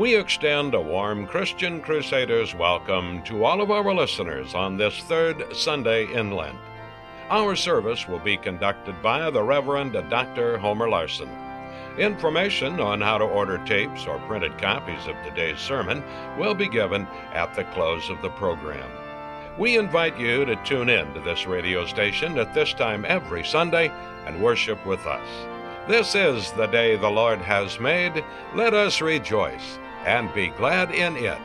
We extend a warm Christian Crusaders welcome to all of our listeners on this third Sunday in Lent. Our service will be conducted by the Reverend Dr. Homer Larson. Information on how to order tapes or printed copies of today's sermon will be given at the close of the program. We invite you to tune in to this radio station at this time every Sunday and worship with us. This is the day the Lord has made. Let us rejoice and be glad in it.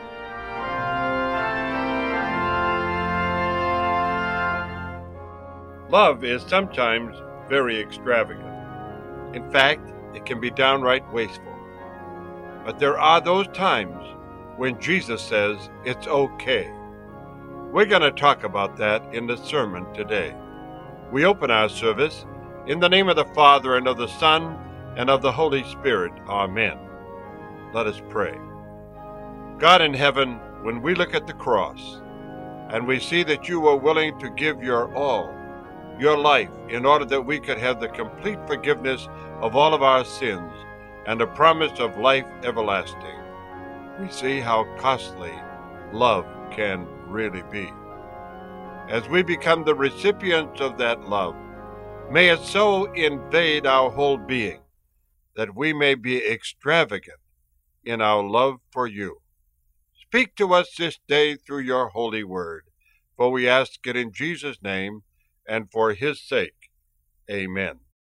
Love is sometimes very extravagant. In fact, it can be downright wasteful. But there are those times when Jesus says it's okay. We're going to talk about that in the sermon today. We open our service in the name of the Father, and of the Son, and of the Holy Spirit. Amen. Let us pray. God in heaven, when we look at the cross, and we see that you were willing to give your all, your life, in order that we could have the complete forgiveness of all of our sins and a promise of life everlasting, we see how costly love can really be. As we become the recipients of that love, may it so invade our whole being that we may be extravagant in our love for you. Speak to us this day through your holy word, for we ask it in Jesus' name and for his sake. Amen.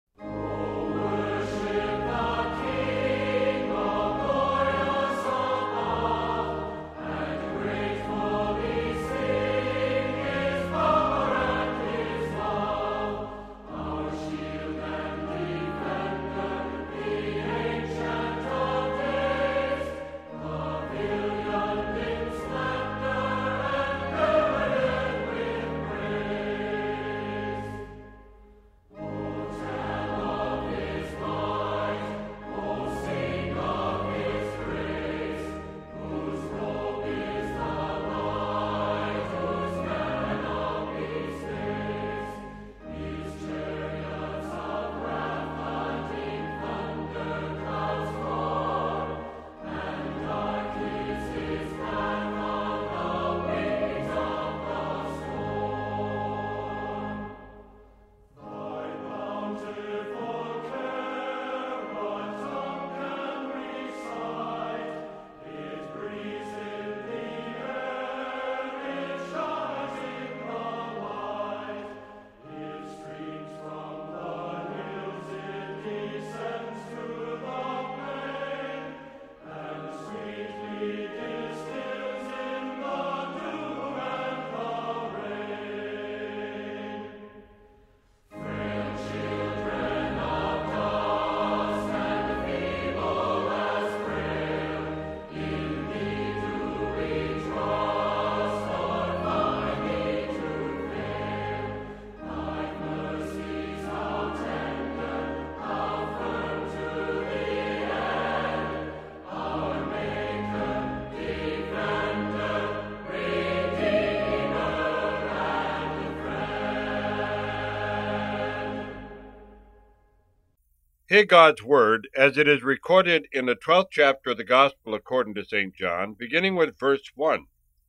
Hear God's word as it is recorded in the 12th chapter of the Gospel according to St. John, beginning with verse 1.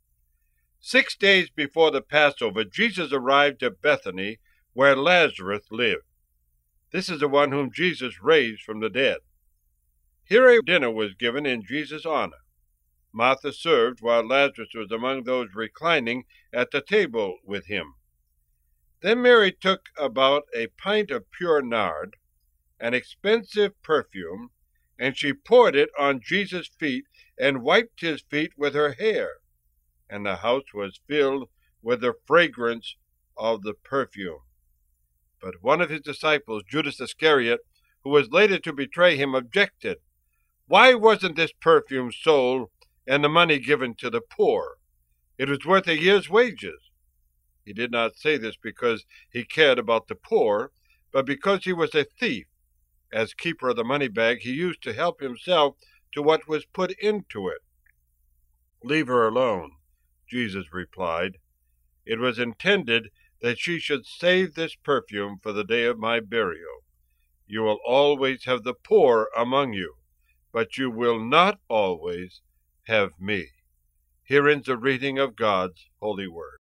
6 days before the Passover, Jesus arrived at Bethany, where Lazarus lived. This is the one whom Jesus raised from the dead. Here a dinner was given in Jesus' honor. Martha served, while Lazarus was among those reclining at the table with him. Then Mary took about a pint of pure nard, an expensive perfume, and she poured it on Jesus' feet and wiped his feet with her hair. And the house was filled with the fragrance of the perfume. But one of his disciples, Judas Iscariot, who was later to betray him, objected. Why wasn't this perfume sold and the money given to the poor? It was worth a year's wages. He did not say this because he cared about the poor, but because he was a thief. As keeper of the money bag, he used to help himself to what was put into it. Leave her alone, Jesus replied. It was intended that she should save this perfume for the day of my burial. You will always have the poor among you, but you will not always have me. Here ends the reading of God's holy word.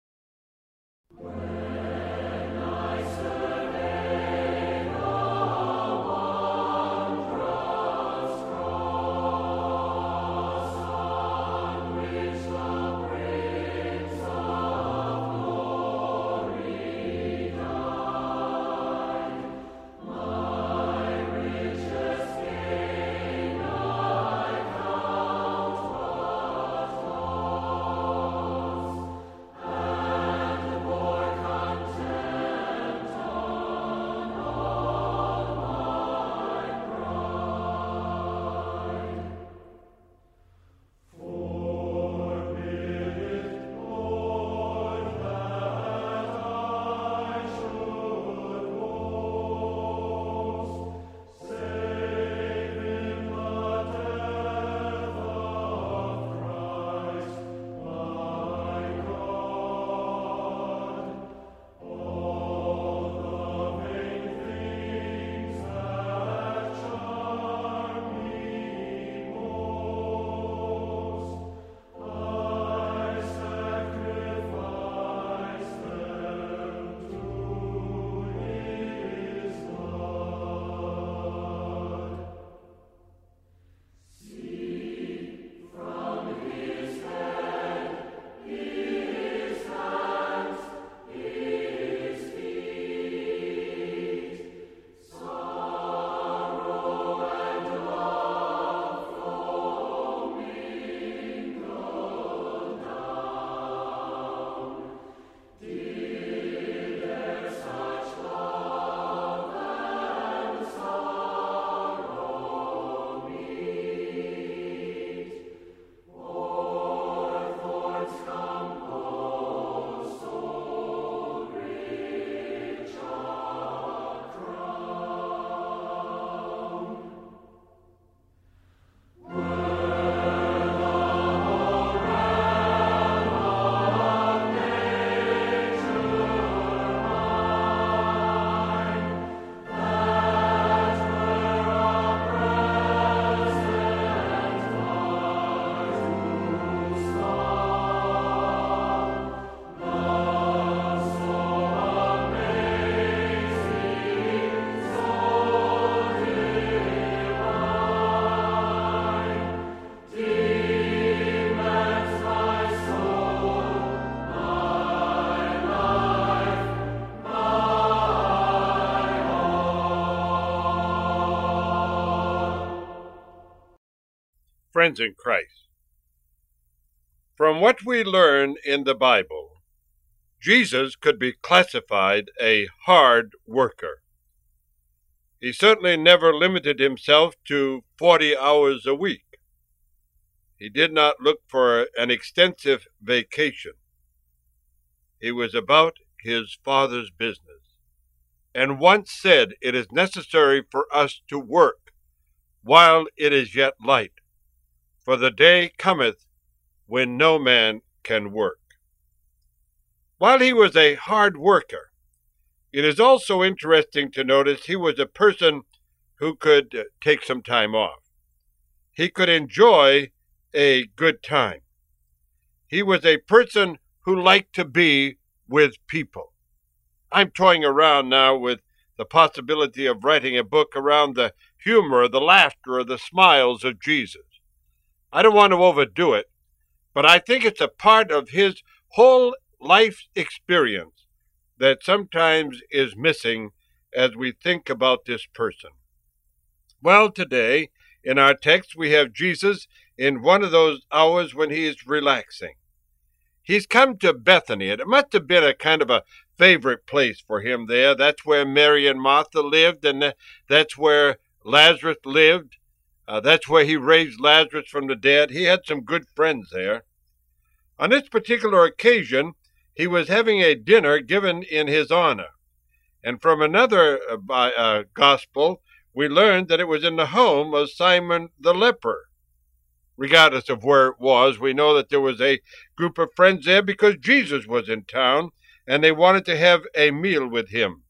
Friends in Christ, from what we learn in the Bible, Jesus could be classified a hard worker. He certainly never limited himself to 40 hours a week. He did not look for an extensive vacation. He was about his Father's business, and once said, "It is necessary for us to work while it is yet light, for the day cometh when no man can work." While he was a hard worker, it is also interesting to notice he was a person who could take some time off. He could enjoy a good time. He was a person who liked to be with people. I'm toying around now with the possibility of writing a book around the humor, the laughter, or the smiles of Jesus. I don't want to overdo it, but I think it's a part of his whole life experience that sometimes is missing as we think about this person. Well, today, in our text, we have Jesus in one of those hours when he is relaxing. He's come to Bethany, and it must have been a kind of a favorite place for him there. That's where Mary and Martha lived, and that's where Lazarus lived. That's where he raised Lazarus from the dead. He had some good friends there. On this particular occasion, he was having a dinner given in his honor. And from another gospel, we learned that it was in the home of Simon the leper. Regardless of where it was, we know that there was a group of friends there because Jesus was in town, and they wanted to have a meal with him.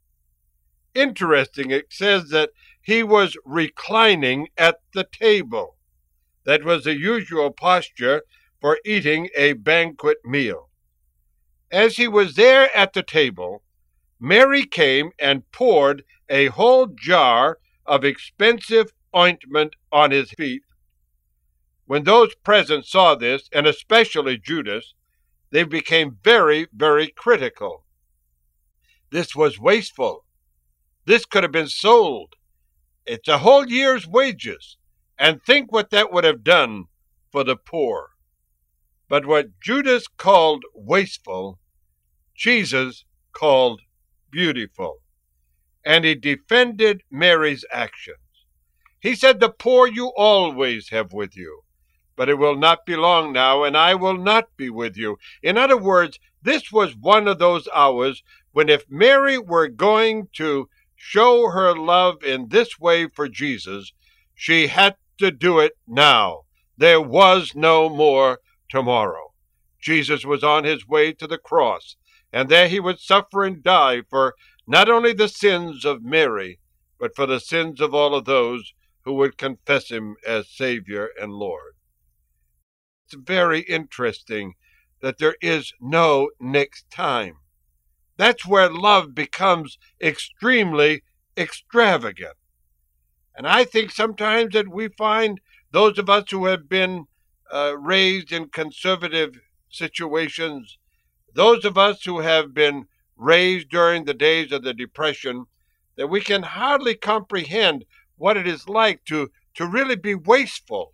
Interesting, it says that he was reclining at the table. That was the usual posture for eating a banquet meal. As he was there at the table, Mary came and poured a whole jar of expensive ointment on his feet. When those present saw this, and especially Judas, they became very, very critical. This was wasteful. This could have been sold. It's a whole year's wages. And think what that would have done for the poor. But what Judas called wasteful, Jesus called beautiful. And he defended Mary's actions. He said, "The poor you always have with you, but it will not be long now, and I will not be with you." In other words, this was one of those hours when if Mary were going to show her love in this way for Jesus, she had to do it now. There was no more tomorrow. Jesus was on his way to the cross, and there he would suffer and die for not only the sins of Mary, but for the sins of all of those who would confess him as Savior and Lord. It's very interesting that there is no next time. That's where love becomes extremely extravagant. And I think sometimes that we find those of us who have been raised in conservative situations, those of us who have been raised during the days of the Depression, that we can hardly comprehend what it is like to really be wasteful,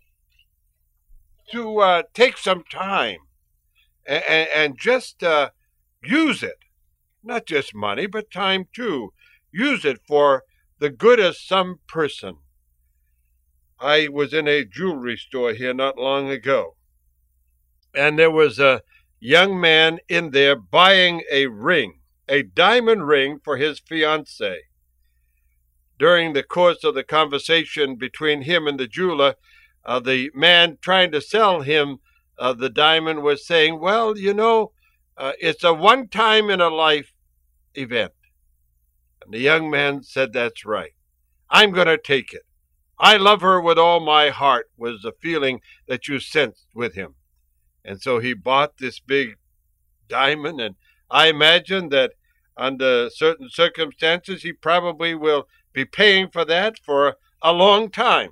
to take some time and just use it. Not just money, but time too. Use it for the good of some person. I was in a jewelry store here not long ago, and there was a young man in there buying a ring, a diamond ring for his fiancée. During the course of the conversation between him and the jeweler, the man trying to sell him the diamond was saying, "Well, you know, it's a one-time-in-a-life event." And the young man said, "That's right. I'm going to take it. I love her with all my heart," was the feeling that you sensed with him. And so he bought this big diamond, and I imagine that under certain circumstances he probably will be paying for that for a long time.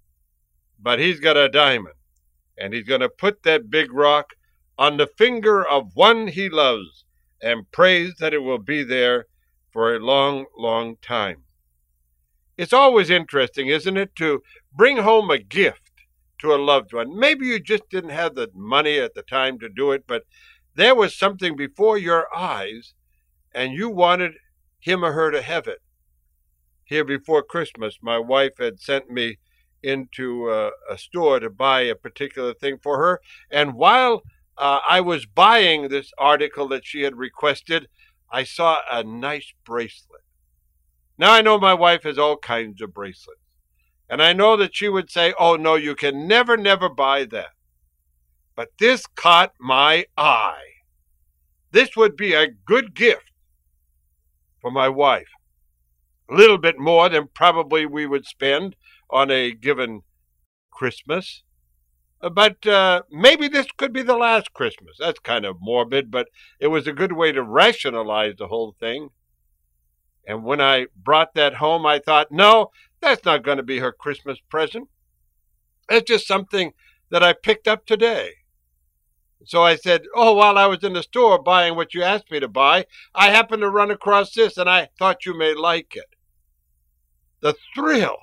But he's got a diamond, and he's going to put that big rock on the finger of one he loves and prays that it will be there for a long, long time. It's always interesting, isn't it, to bring home a gift to a loved one. Maybe you just didn't have the money at the time to do it, but there was something before your eyes, and you wanted him or her to have it. Here before Christmas, my wife had sent me into a store to buy a particular thing for her, and while I was buying this article that she had requested, I saw a nice bracelet. Now I know my wife has all kinds of bracelets, and I know that she would say, "Oh no, you can never buy that." But this caught my eye. This would be a good gift for my wife. A little bit more than probably we would spend on a given Christmas. But maybe this could be the last Christmas. That's kind of morbid, but it was a good way to rationalize the whole thing. And when I brought that home, I thought, no, that's not going to be her Christmas present. It's just something that I picked up today. So I said, "Oh, while I was in the store buying what you asked me to buy, I happened to run across this, and I thought you may like it." The thrill,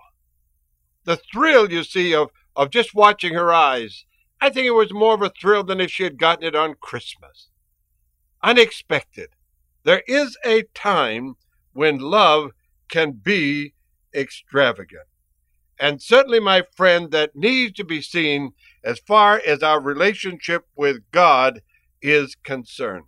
you see, of just watching her eyes. I think it was more of a thrill than if she had gotten it on Christmas. Unexpected. There is a time when love can be extravagant. And certainly, my friend, that needs to be seen as far as our relationship with God is concerned.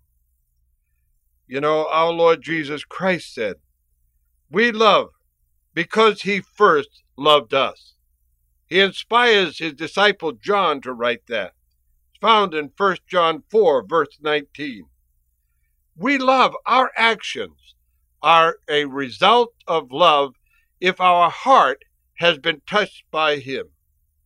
You know, our Lord Jesus Christ said, "We love because he first loved us." He inspires his disciple John to write that. It's found in 1 John 4, verse 19. We love. Our actions are a result of love if our heart has been touched by him.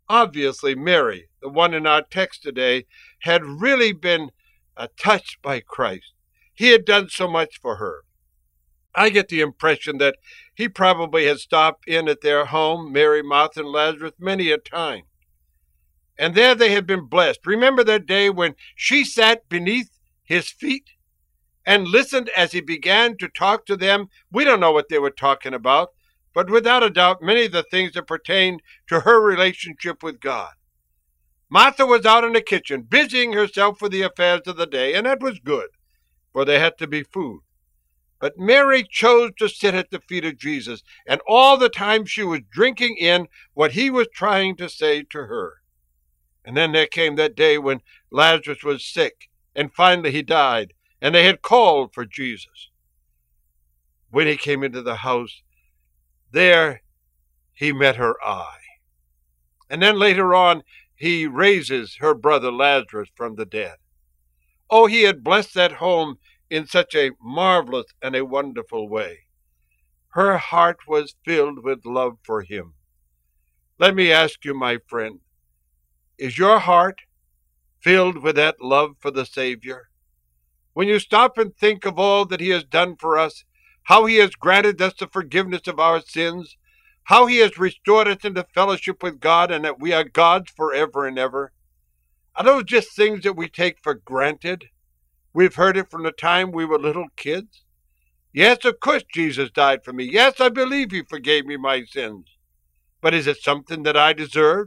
Obviously, Mary, the one in our text today, had really been touched by Christ. He had done so much for her. I get the impression that he probably had stopped in at their home, Mary, Martha, and Lazarus, many a time. And there they had been blessed. Remember that day when she sat beneath his feet and listened as he began to talk to them? We don't know what they were talking about, but without a doubt, many of the things that pertained to her relationship with God. Martha was out in the kitchen, busying herself with the affairs of the day, and that was good, for there had to be food. But Mary chose to sit at the feet of Jesus, and all the time she was drinking in what he was trying to say to her. And then there came that day when Lazarus was sick, and finally he died, and they had called for Jesus. When he came into the house, there he met her eye. And then later on, he raises her brother Lazarus from the dead. Oh, he had blessed that home in such a marvelous and a wonderful way. Her heart was filled with love for him. Let me ask you, my friend, is your heart filled with that love for the Savior? When you stop and think of all that he has done for us, how he has granted us the forgiveness of our sins, how he has restored us into fellowship with God, and that we are God's forever and ever, are those just things that we take for granted? We've heard it from the time we were little kids. Yes, of course Jesus died for me. Yes, I believe he forgave me my sins. But is it something that I deserve?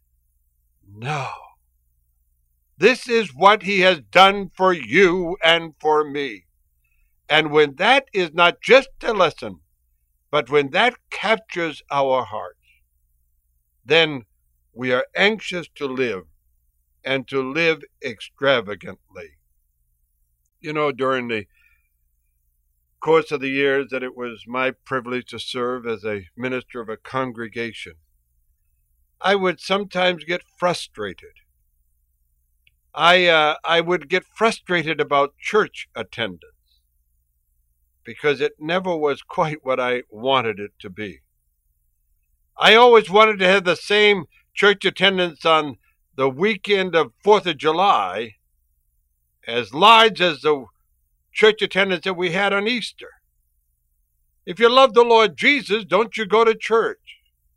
No. This is what he has done for you and for me. And when that is not just a lesson, but when that captures our hearts, then we are anxious to live, and to live extravagantly. You know, during the course of the years that it was my privilege to serve as a minister of a congregation, I would sometimes get frustrated. I would get frustrated about church attendance because it never was quite what I wanted it to be. I always wanted to have the same church attendance on the weekend of 4th of July as large as the church attendance that we had on Easter. If you love the Lord Jesus, don't you go to church?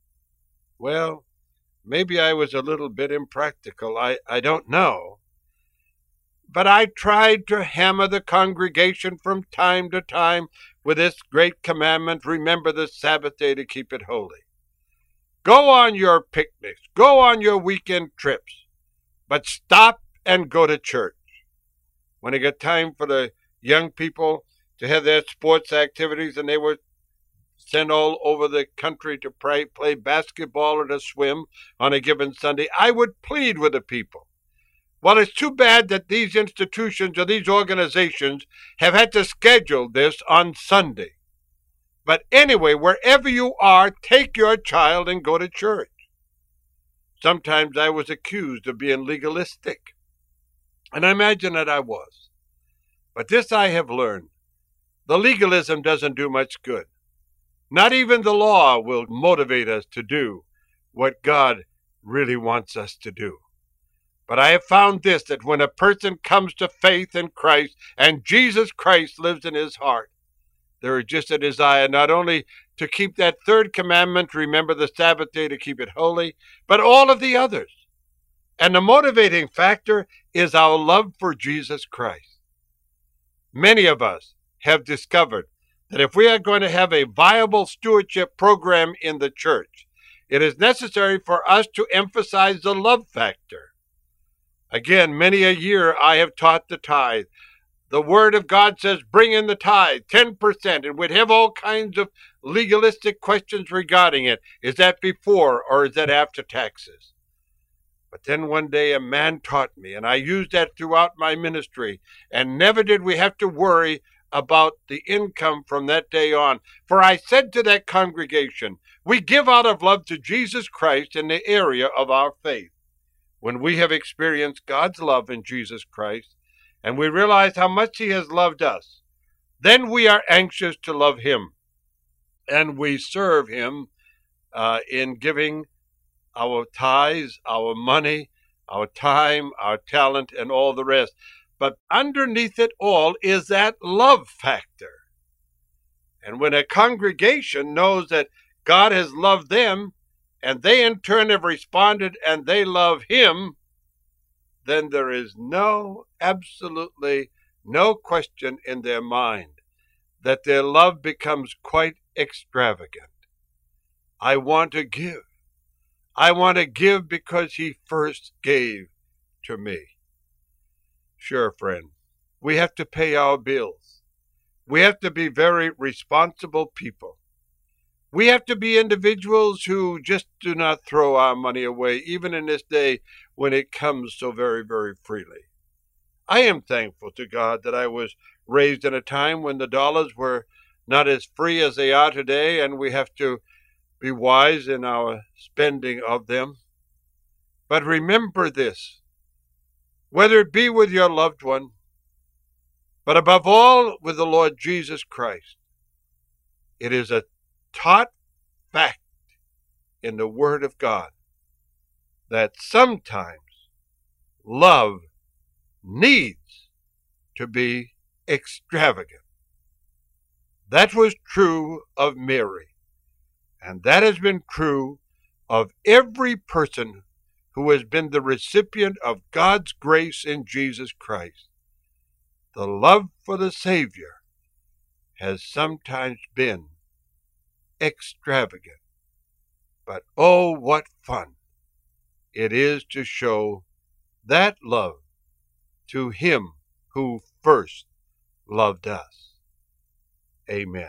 Well, maybe I was a little bit impractical. I don't know. But I tried to hammer the congregation from time to time with this great commandment: remember the Sabbath day to keep it holy. Go on your picnics, go on your weekend trips, but stop and go to church. When it got time for the young people to have their sports activities, and they were sent all over the country to play basketball or to swim on a given Sunday, I would plead with the people. Well, it's too bad that these institutions or these organizations have had to schedule this on Sunday. But anyway, wherever you are, take your child and go to church. Sometimes I was accused of being legalistic, and I imagine that I was. But this I have learned: the legalism doesn't do much good. Not even the law will motivate us to do what God really wants us to do. But I have found this, that when a person comes to faith in Christ and Jesus Christ lives in his heart, there is just a desire not only to keep that third commandment, remember the Sabbath day to keep it holy, but all of the others. And the motivating factor is our love for Jesus Christ. Many of us have discovered that if we are going to have a viable stewardship program in the church, it is necessary for us to emphasize the love factor. Again, many a year I have taught the tithe. The Word of God says, bring in the tithe, 10%, and we'd have all kinds of legalistic questions regarding it. Is that before or is that after taxes? But then one day a man taught me, and I used that throughout my ministry, and never did we have to worry about the income from that day on. For I said to that congregation, we give out of love to Jesus Christ in the area of our faith. When we have experienced God's love in Jesus Christ, and we realize how much he has loved us, then we are anxious to love him, and we serve him in giving our tithes, our money, our time, our talent, and all the rest. But underneath it all is that love factor. And when a congregation knows that God has loved them, and they in turn have responded and they love Him, then there is absolutely no question in their mind that their love becomes quite extravagant. I want to give. I want to give because He first gave to me. Sure, friend, we have to pay our bills. We have to be very responsible people. We have to be individuals who just do not throw our money away, even in this day when it comes so very, very freely. I am thankful to God that I was raised in a time when the dollars were not as free as they are today, and we have to be wise in our spending of them. But remember this, whether it be with your loved one, but above all with the Lord Jesus Christ, it is a taught fact in the Word of God that sometimes love needs to be extravagant. That was true of Mary, and that has been true of every person who has been the recipient of God's grace in Jesus Christ. The love for the Savior has sometimes been extravagant. But oh, what fun it is to show that love to Him who first loved us. Amen.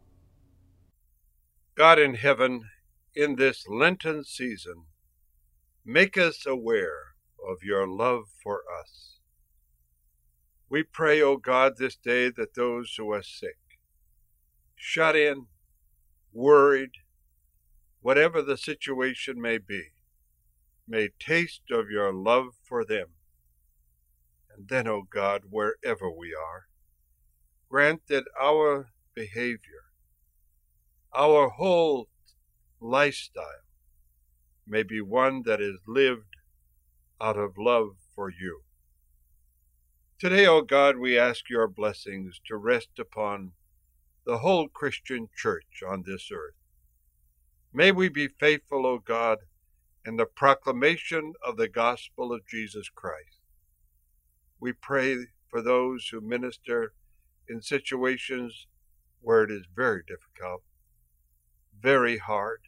God in heaven, in this Lenten season, Make us aware of your love for us. We pray, O God, this day that those who are sick, shut in, worried, whatever the situation may be, may taste of your love for them. And then, O God, wherever we are, grant that our behavior, our whole lifestyle, may be one that is lived out of love for you. Today, O God, we ask your blessings to rest upon the whole Christian church on this earth. May we be faithful, O God, in the proclamation of the gospel of Jesus Christ. We pray for those who minister in situations where it is very difficult, very hard.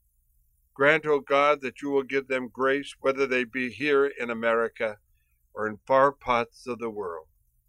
Grant, O God, that you will give them grace, whether they be here in America or in far parts of the world.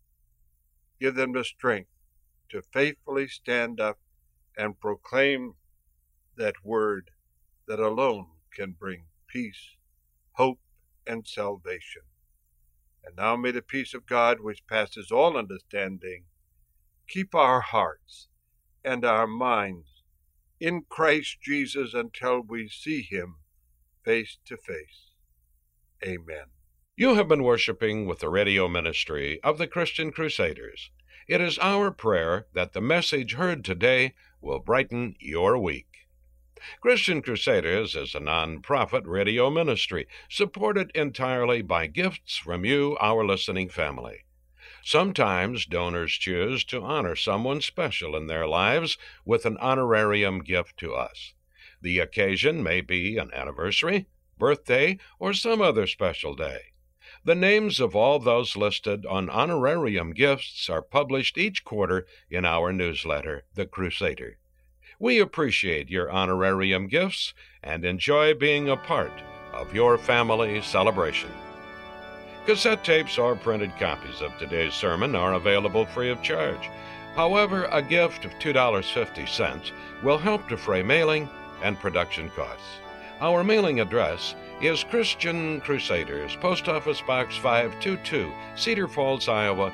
Give them the strength to faithfully stand up and proclaim that word that alone can bring peace, hope, and salvation. And now may the peace of God, which passes all understanding, keep our hearts and our minds in Christ Jesus until we see him face to face. Amen. You have been worshiping with the radio ministry of the Christian Crusaders. It is our prayer that the message heard today will brighten your week. Christian Crusaders is a non-profit radio ministry supported entirely by gifts from you, our listening family. Sometimes donors choose to honor someone special in their lives with an honorarium gift to us. The occasion may be an anniversary, birthday, or some other special day. The names of all those listed on honorarium gifts are published each quarter in our newsletter, The Crusader. We appreciate your honorarium gifts and enjoy being a part of your family celebration. Cassette tapes or printed copies of today's sermon are available free of charge. However, a gift of $2.50 will help defray mailing and production costs. Our mailing address is Christian Crusaders, Post Office Box 522, Cedar Falls, Iowa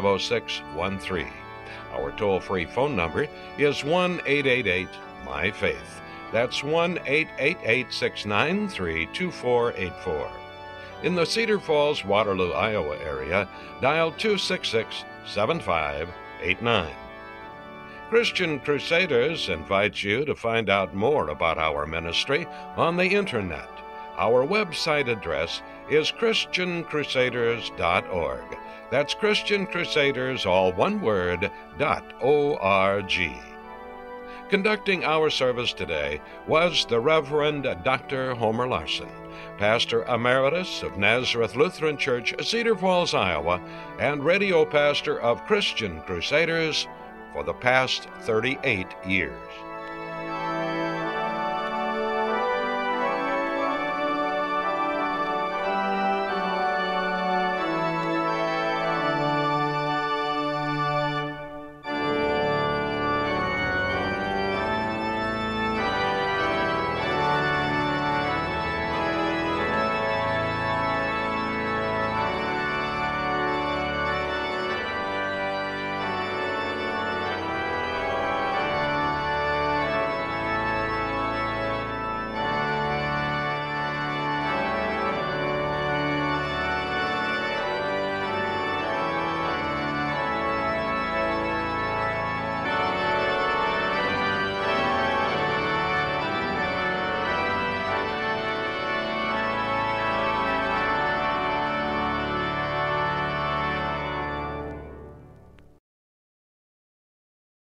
50613. Our toll-free phone number is 1-888-MY-FAITH. That's 1-888-693-2484. In the Cedar Falls, Waterloo, Iowa area, dial 266-7589. Christian Crusaders invites you to find out more about our ministry on the Internet. Our website address is ChristianCrusaders.org. That's Christian Crusaders, all one word, .org. Conducting our service today was the Reverend Dr. Homer Larson, Pastor Emeritus of Nazareth Lutheran Church, Cedar Falls, Iowa, and radio pastor of Christian Crusaders for the past 38 years.